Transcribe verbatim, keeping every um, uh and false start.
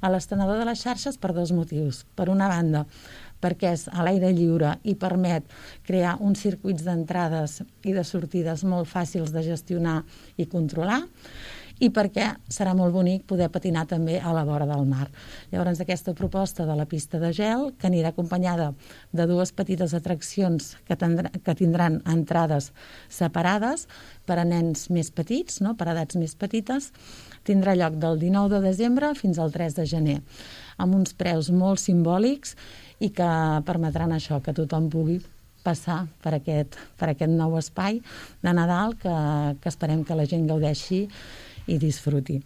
a l'estenedor de les xarxes per dos motius. Per una banda, perquè és a l'aire lliure i permet crear uns circuits d'entrades i de sortides molt fàcils de gestionar i controlar, i perquè serà molt bonic poder patinar també a la vora del mar. Llavors, aquesta proposta de la pista de gel, que anirà acompanyada de dues petites atraccions que, tindrà, que tindran entrades separades per a nens més petits, no? Per a edats més petites, tindrà lloc del dinou de desembre fins al tres de gener, amb uns preus molt simbòlics i que permetran això, que tothom pugui passar per aquest, per aquest nou espai de Nadal que, que esperem que la gent gaudeixi i disfruti.